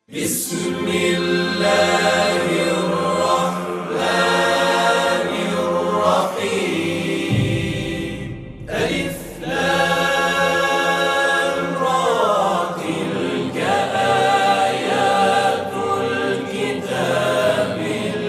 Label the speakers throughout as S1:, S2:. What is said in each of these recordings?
S1: Bismillahirrahmanirrahim. Elif lam ra tilke ayatul kitabil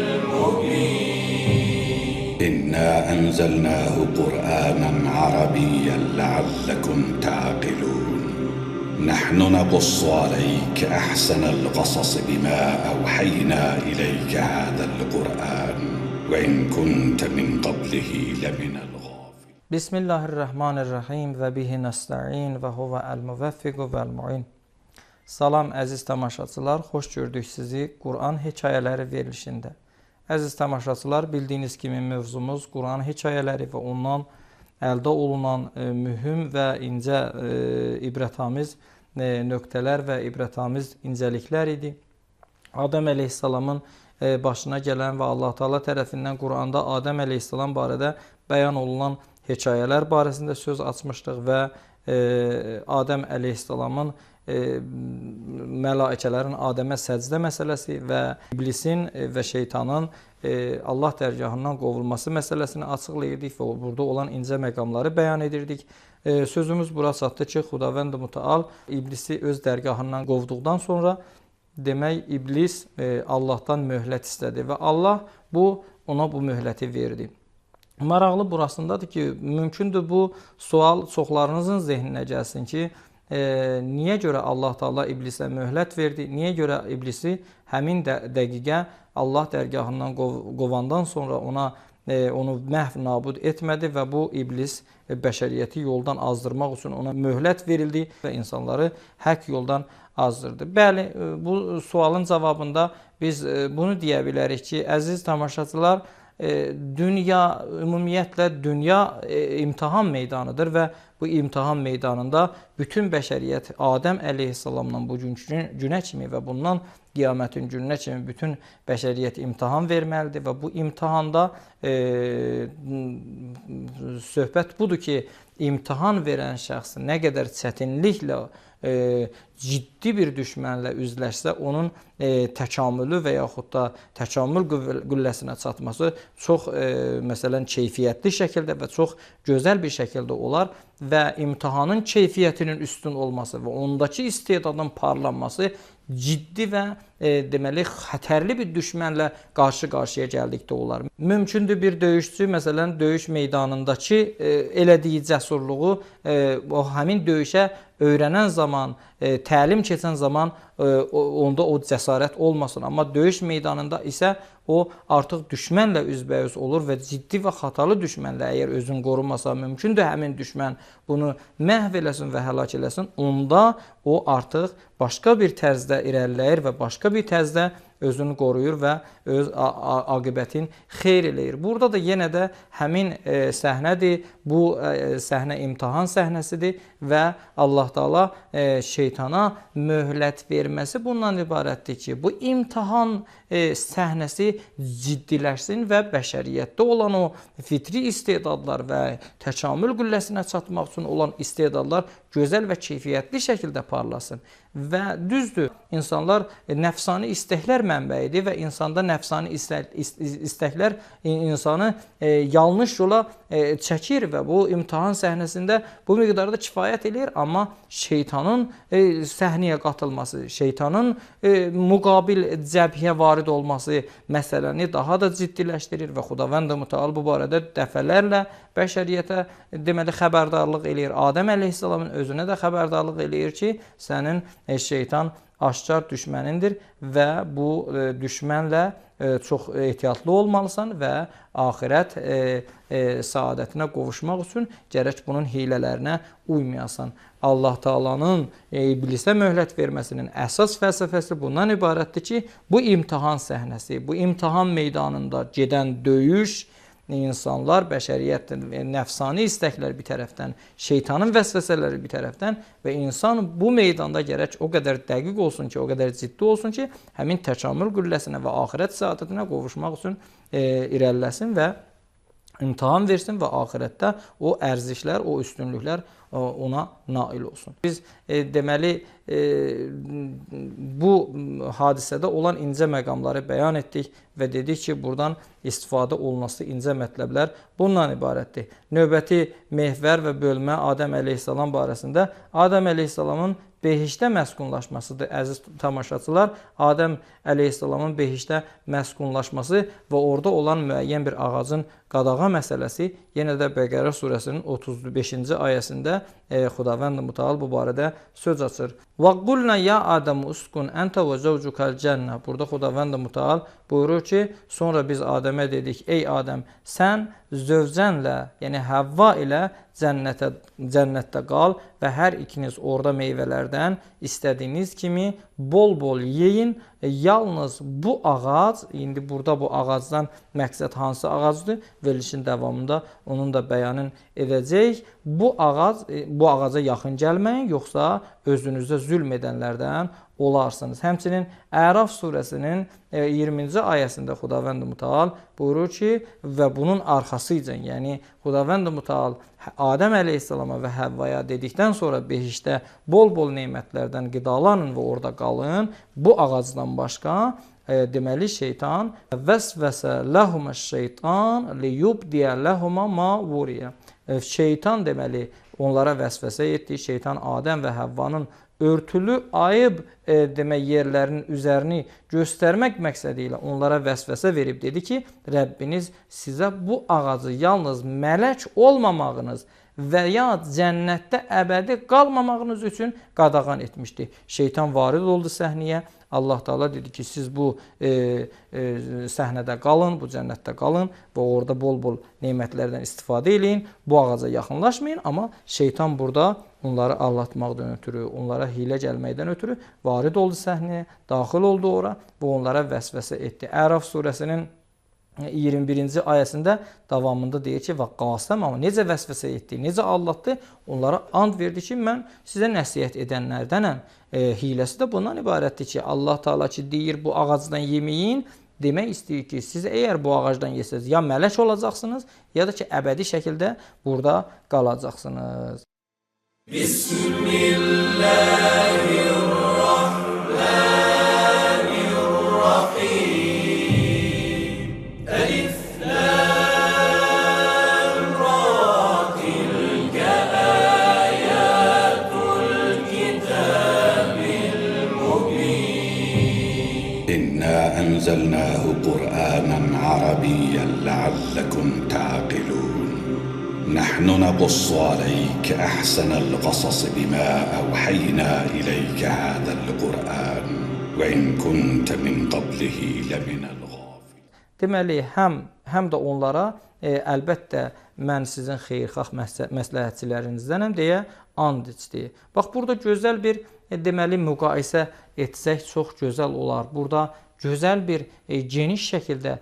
S1: mubin.
S2: إنا أنزلناه قرآنا عربيا لعلكم تعقلون نحن نقص عليك أحسن القصص بما أوحينا إليك هذا القرآن وإن كنت من قبله لمن الغافلين.
S3: Bismillahirrahmanirrahim və bihi nəstəin və huvə əl-müvəffiqu vəl-muin. Salam əziz tamaşaçılar, xoş gördük sizi Quran hekayələri verilişində. Əziz tamaşaçılar, bildiyiniz kimi mövzumuz Quran hekayələri və ondan əldə olunan mühüm və incə ibrətamiz nöqtələr və ibrətamiz incəliklər idi. Adəm əleyhissalamın başına gələn və Allah Taala tərəfindən Quranda Adəm əleyhissalam barədə bəyan olunan hekayələr barəsində söz açmışdıq və Adəm əleyhissalamın mələikələrin Adəmə səcdə məsələsi və iblisin və şeytanın Allah dərgahından qovulması məsələsini açıqlayırdık və burada olan incə məqamları bəyan edirdik. Sözümüz bura çatdı ki, Xudavənd Mütəal iblisi öz dərgahından qovduqdan sonra demək iblis Allahdan möhlət istədi və Allah ona bu möhləti verdi. Maraqlı burasındadır ki, mümkündür bu sual çoxlarınızın zehninə gəlsin ki, niyə görə Allah Taala iblisə möhlət verdi? Niyə görə iblisi həmin dəqiqə Allah dərgahından qovandan sonra onu məhv nabud etmədi və bu iblis bəşəriyyəti yoldan azdırmaq üçün ona möhlət verildi və insanları haqq yoldan azdırdı. Bəli, bu sualın cavabında biz bunu deyə bilərik ki, əziz tamaşaçılar, dünya, ümumiyyətlə dünya imtahan meydanıdır və bu imtahan meydanında bütün bəşəriyyət Adəm əleyhissalamdan bugünkü günə kimi və bundan qiyamətin gününə kimi bütün bəşəriyyət imtahan verməlidir və bu imtahanda söhbət budur ki, imtahan verən şəxs nə qədər çətinliklə ciddi bir düşmənlə üzləşsə, onun təkamülü və yaxud da təkamül qülləsinə çatması çox məsələn keyfiyyətli şəkildə və çox gözəl bir şəkildə olar və imtahanın keyfiyyətinin üstün olması və ondakı istedadın parlanması ciddi və deməli xətərli bir düşmənlə qarşı-qarşıya gəldikdə olar. Mümkündür bir döyüşçü məsələn döyüş meydanındakı elədiyi cəsurluğu o həmin döyüşə öyrənən zaman, təlim keçən zaman onda o cəsarət olmasın. Amma döyüş meydanında isə o artıq düşmənlə üzbəüz olur və ciddi və xatalı düşmənlə əgər özünü qorumasa, mümkündür həmin düşmən bunu məhv eləsin və həlak eləsin, onda o artıq başqa bir tərzdə irəliləyir və başqa bir tərzdə özünü qoruyur və öz aqibətin xeyr eləyir. Burada da yenə də həmin səhnədir. Bu səhnə imtahan səhnəsidir və Allah Taala şeytana möhlət verməsi bundan ibarətdir ki, bu imtahan səhnəsi ciddiləşsin və bəşəriyyətdə olan o fitri istedadlar və təkamül qülləsinə çatmaq üçün olan istedadlar gözəl və keyfiyyətli şəkildə parlasın. Və düzdür, insanlar nəfsani istəklər mənbəyidir və insanda nəfsani istəklər insanı yanlış yola çəkir və bu imtahan səhnəsində bu miqdarda kifayət eləyir, amma şeytanın səhnəyə qatılması, şeytanın müqabil cəbhəyə varid olması məsələni daha da ciddiləşdirir və Xudavənd Mütəal bu barədə dəfələrlə bəşəriyyətə deməli xəbərdarlıq eləyir. Adəm əleyhissalamın özünə də xəbərdarlıq eləyir ki, sənin şeytan aşkar düşmənindir və bu düşmənlə çox ehtiyatlı olmalısan və axirət saadətinə qovuşmaq üçün gərək bunun hilələrinə uymayasan. Allah Taalanın iblisə möhlət verməsinin əsas fəlsəfəsi bundan ibarətdir ki, bu imtahan səhnəsi, bu imtahan meydanında gedən döyüş, insanlar, bəşəriyyət nəfsani istəklər bir tərəfdən, şeytanın vəsvəsələri bir tərəfdən və insan bu meydanda gərək o qədər dəqiq olsun ki, o qədər ciddi olsun ki, həmin təkamül qülləsinə və axirət saadətinə qovuşmaq üçün irəliləsin və imtahan versin və axirətdə o ərzişlər, o üstünlüklər ona nail olsun. Biz deməli bu hadisədə olan incə məqamları bəyan etdik və dedik ki, buradan istifadə olunması incə mətləblər bundan ibarətdir. Növbəti mehvər və bölmə Adəm əleyhissalam barəsində Adəm əleyhissalamın behişdə məskunlaşmasıdır. Əziz tamaşaçılar, Adəm əleyhissalamın behişdə məskunlaşması və orada olan müəyyən bir ağacın qadağa məsələsi yenə də Bəqərə surəsinin 35-ci ayəsində Xudavənd Mütəal bu barədə söz açır. Və qulna ya Adəm uskun entə və zəvcukal cənnə. Burada Xudavənd Mütəal buyurur ki, sonra biz Adəmə dedik, ey Adəm, sən zövcənlə, yəni Həvva ilə cənnətdə qal və hər ikiniz orada meyvələrdən istədiyiniz kimi bol-bol yeyin. Yalnız bu ağac, indi burada bu ağacdan məqsəd hansı ağacdır? Verilişin davamında onun da bəyanını edəcək. Bu ağaca yaxın gəlməyin, yoxsa özünüzə zülm edənlərdən olarsınız. Həmçinin Əraf surəsinin 20-ci ayəsində Xudavənd Mütəal buyurur ki, və bunun arxasıca, yəni Xudavənd Mütəal Adəm əleyhissalama və Həvvaya dedikdən sonra behişdə bol-bol nemətlərdən qidalanın və orada qalın. Bu ağacdan başqa deməli şeytan vəsvəsə ləhumə-şeytan liyubdiyə ləhumə ma vuriyə. Şeytan deməli onlara vəsvəsə etdi. Şeytan Adəm və Həvvanın örtülü ayıb demək yerlərinin üzərini göstərmək məqsədi ilə onlara vəsvəsə verib dedi ki, Rəbbiniz sizə bu ağacı yalnız mələk olmamağınız və ya cənnətdə əbədi qalmamağınız üçün qadağan etmişdi. Şeytan varid oldu səhnəyə. Allah Teala dedi ki, siz bu səhnədə qalın, bu cənnətdə qalın və orada bol-bol nemətlərdən istifadə eləyin. Bu ağaca yaxınlaşmayın, amma şeytan burada onları aldatmaqdan ötürü, onlara hilə gəlməkdən ötürü varid oldu səhnəyə, daxil oldu ora və onlara vəsvəsə etdi. Əraf surəsinin 21-ci ayəsində davamında deyir ki, və qasəm, amma necə vəsvəsə etdi, necə aldatdı, onlara and verdi ki, mən sizə nəsihət edənlərdənəm. Hiləsi də bundan ibarətdir ki, Allah Teala ki, deyir, bu ağacdan yeməyin, demək istəyir ki, siz əgər bu ağacdan yesəz, ya mələk olacaqsınız, ya da ki, əbədi şəkildə burada qalacaqsınız.
S1: Bismillahirrahmanirrahim.
S2: أنزلناه قرآنا عربيا لعلكم تعقلون نحن نقص عليك أحسن القصص بما أوحينا إليك هذا القرآن وإن كنت من قبله لمن الغافلين.
S3: Deməli, həm də onlara əlbəttə mən sizin xeyirxah məsləhətçilərinizdənəm deyə and içdi. Bax, burada gözəl bir deməli müqayisə etsək çox gözəl olar. Burada gözəl bir geniş şəkildə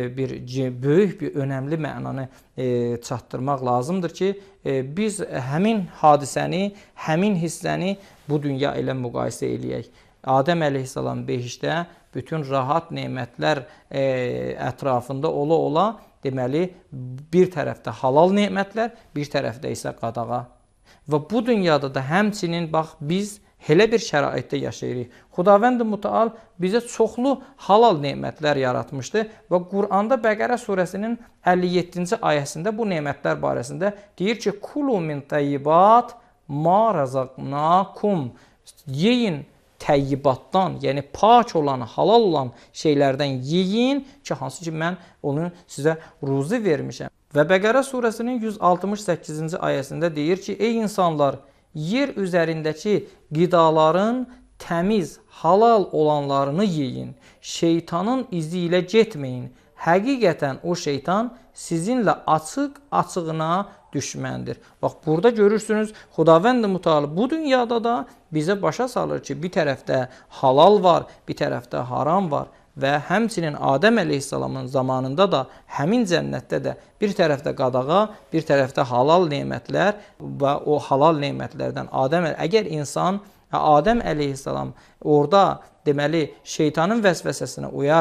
S3: böyük bir önəmli mənanı çatdırmaq lazımdır ki, biz həmin hadisəni, həmin hissəni bu dünya ilə müqayisə eləyək. Adəm əleyhissalam behişdə bütün rahat nemətlər ətrafında ola-ola deməli bir tərəfdə halal nemətlər, bir tərəfdə isə qadağa. Və bu dünyada da həmçinin bax biz elə bir şəraitdə yaşayırıq. Xudavənd Mütəal bizə çoxlu halal nemətlər yaratmışdı və Quranda Bəqərə surəsinin 57-ci ayəsində bu nemətlər barəsində deyir ki, Kulu min tayyibat ma razaqnakum. Yeyin təyyibatdan, yəni pak olan, halal olan şeylərdən yeyin ki, hansı ki mən onu sizə ruzi vermişəm. Və Bəqərə surəsinin 168-ci ayəsində deyir ki, ey insanlar, yer üzərindəki qidaların təmiz, halal olanlarını yeyin. Şeytanın izi ilə getməyin. Həqiqətən o şeytan sizinlə açıq-açığına düşməndir. Bax, burada görürsünüz, Xudavənd Mütəal bu dünyada da bizə başa salır ki, bir tərəfdə halal var, bir tərəfdə haram var. Və həmçinin Adəm əleyhissalamın zamanında da həmin cənnətdə də bir tərəfdə qadağa, bir tərəfdə halal nemətlər və o halal nemətlərdən əgər insan Adəm əleyhissalam orada deməli şeytanın vəsvəsəsinə uyaraq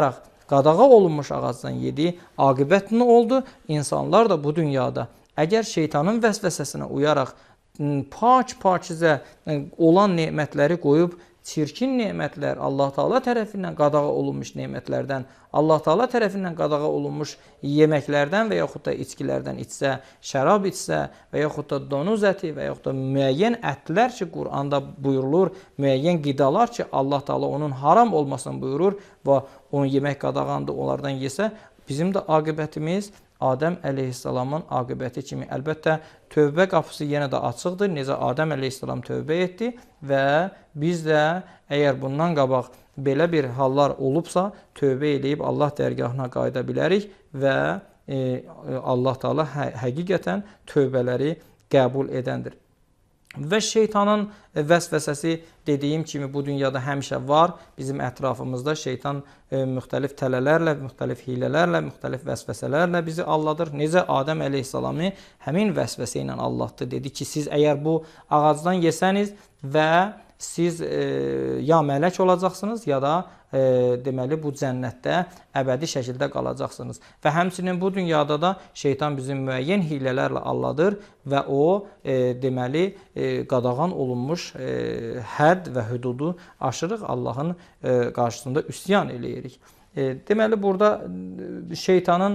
S3: qadağa olunmuş ağacdan yedi. Aqibət nə oldu? İnsanlar da bu dünyada əgər şeytanın vəsvəsəsinə uyaraq pak-pakizə olan nemətləri qoyub, çirkin nemətlər, Allah Taala tərəfindən qadağa olunmuş nemətlərdən, Allah Taala tərəfindən qadağa olunmuş yeməklərdən və yaxud da içkilərdən içsə, şərab içsə və yaxud da donuz əti və yaxud da müəyyən ətlər ki, Quranda buyurulur, müəyyən qidalar ki, Allah Taala onun haram olmasını buyurur və onu yemək qadağandır, onlardan yesə, bizim də aqibətimiz Adəm əleyhissalamın aqibəti kimi. Əlbəttə, tövbə qapısı yenə də açıqdır. Necə Adəm əleyhissalam tövbə etdi və biz də əgər bundan qabaq belə bir hallar olubsa, tövbə edib Allah dərgahına qayıda bilərik və Allah Taala həqiqətən tövbələri qəbul edəndir. Və şeytanın vəsvəsəsi dediyim kimi bu dünyada həmişə var. Bizim ətrafımızda şeytan müxtəlif tələlərlə, müxtəlif hilələrlə, müxtəlif vəsvəsələrlə bizi aldadır. Necə Adəm əleyhissalamı həmin vəsvəsə ilə aldatdı. Dedi ki, siz əgər bu ağacdan yesəniz və siz ya mələk olacaqsınız, ya da deməli bu cənnətdə əbədi şəkildə qalacaqsınız. Və həmçinin bu dünyada da şeytan bizim müəyyən hilələrlə aldadır və o deməli qadağan olunmuş hədd və hüdudu aşırıq, Allahın qarşısında üsyan eləyirik. Deməli burada şeytanın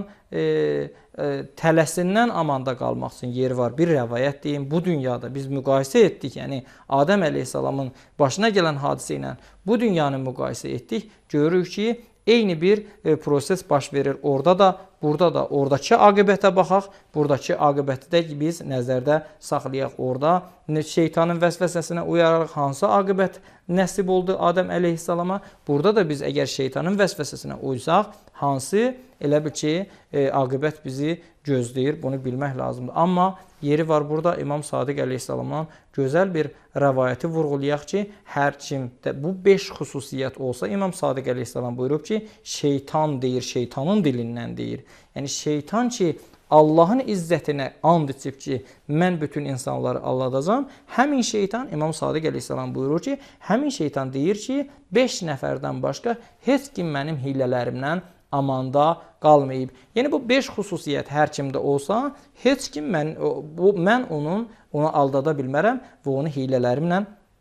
S3: tələsindən amanda qalmaq üçün yeri var. Bir rəvayət deyim, bu dünyada biz müqayisə etdik, yəni Adəm əleyhissalamın başına gələn hadisə ilə bu dünyanı müqayisə etdik. Görürük ki, eyni bir proses baş verir orada da, burada da. Oradakı aqibətə baxaq, buradakı aqibəti də biz nəzərdə saxlayaq. Orada şeytanın vəsvəsəsinə uyararaq hansı aqibət nəsib oldu Adəm əleyhissalama? Burada da biz əgər şeytanın vəsvəsəsinə uysaq, hansı elə bil ki, aqibət bizi gözləyir, bunu bilmək lazımdır. Amma yeri var burada İmam Sadiq əleyhissalamdan gözəl bir rəvayəti vurğulayaq ki, hər kimdə bu 5 xüsusiyyət olsa, İmam Sadiq əleyhissalam buyurub ki, şeytan deyir, şeytanın dilindən deyir. Yəni şeytan ki, Allahın izzətinə and içib ki, mən bütün insanları aldadacam. Həmin şeytan, İmam Sadiq əleyhissalam buyurur ki, həmin şeytan deyir ki, 5 nəfərdən başqa heç kim mənim hilələrimdən amanda qalmayıb. Yəni bu 5 xüsusiyyət hər kimdə olsa, heç kim mən onu aldada bilmərəm və onu hilələrimlə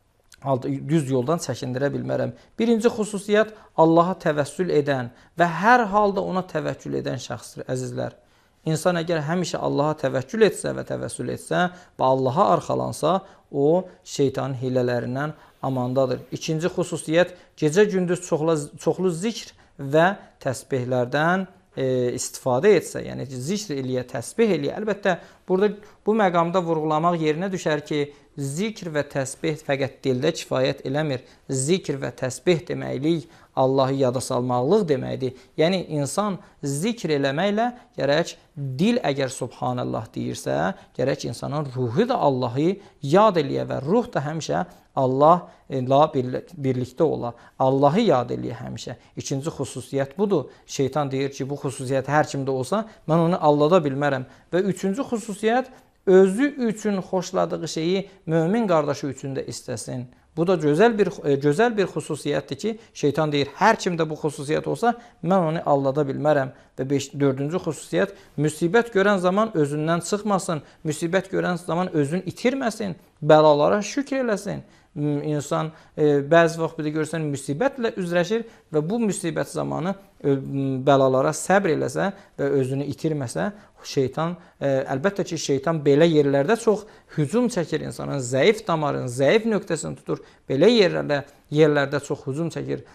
S3: düz yoldan çəkindirə bilmərəm. Birinci xüsusiyyət Allaha təvəssül edən və hər halda ona təvəkkül edən şəxsdir, əzizlər. İnsan əgər həmişə Allaha təvəkkül etsə və təvəssül etsə və Allaha arxalansa, o şeytanın hilələrindən amandadır. İkinci xüsusiyyət gecə-gündüz çoxlu zikr və təsbihlərdən istifadə etsə, yəni zikr eləyə, təsbih eləyə. Əlbəttə, burada bu məqamda vurğulamaq yerinə düşər ki, zikr və təsbih fəqət dildə kifayət eləmir. Zikr və təsbih deməklik Allahı yada salmaqlıq deməkdir. Yəni, insan zikr eləməklə gərək dil əgər Subhanallah deyirsə, gərək insanın ruhu da Allahı yad eləyə və ruh da həmişə Allahla birlikdə ola. Allahı yad eləyə həmişə. İkinci xüsusiyyət budur. Şeytan deyir ki, bu xüsusiyyət hər kimdə olsa, mən onu aldada bilmərəm. Və üçüncü xüsusiyyət, özü üçün xoşladığı şeyi mömin qardaşı üçün də istəsin. Bu da gözəl bir xüsusiyyətdir ki, şeytan deyir, hər kimdə bu xüsusiyyət olsa, mən onu aldada bilmərəm. Və dördüncü xüsusiyyət, müsibət görən zaman özündən çıxmasın, müsibət görən zaman özünü itirməsin, bəlalara şükr eləsin. İnsan bəzi vaxt bir də görsən müsibətlə üzləşir və bu müsibət zamanı bəlalara səbr eləsə və özünü itirməsə, şeytan, əlbəttə ki, şeytan belə yerlərdə çox hücum çəkir insanın, zəif damarın, zəif nöqtəsini tutur. Belə yerlərdə çox hücum çəkir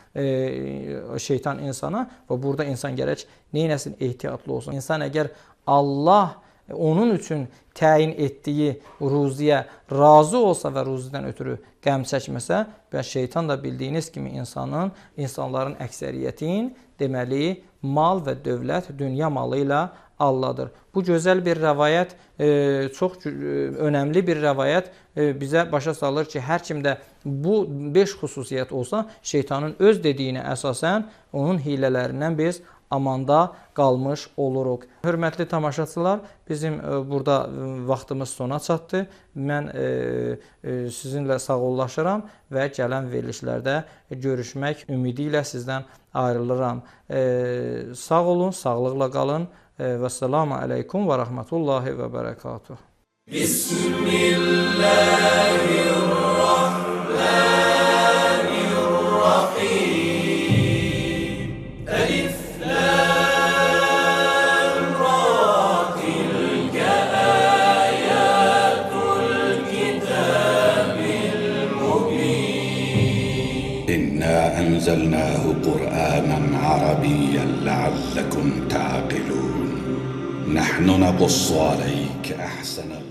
S3: şeytan insana və burada insan gərək neynəsin? Ehtiyatlı olsun. İnsan əgər Allah onun üçün təyin etdiyi ruziyə razı olsa və ruzidən ötürü qəm çəkməsə, və şeytan da bildiyiniz kimi insanların əksəriyyətin deməli mal və dövlət dünya malı ilə alladır. Bu gözəl bir rəvayət, çox önəmli bir rəvayət bizə başa salır ki, hər kimdə bu 5 xüsusiyyət olsa, şeytanın öz dediyinə əsasən onun hilələrindən biz amanda qalmış oluruq. Hörmətli tamaşaçılar, bizim burada vaxtımız sona çatdı. Mən sizinlə sağollaşıram və gələn verilişlərdə görüşmək ümidi ilə sizdən ayrılıram. Sağ olun, sağlıqla qalın. Vəssalamu aleykum və rəhmətullahi və bərəkatuhu.
S1: Bismillahirrahmanirrahim. Elif lam ra tilke ayatul kitabil mubin.
S2: إنا أنزلناه قرآنا عربيا لعلكم تعقلون نحن نقص عليك أحسن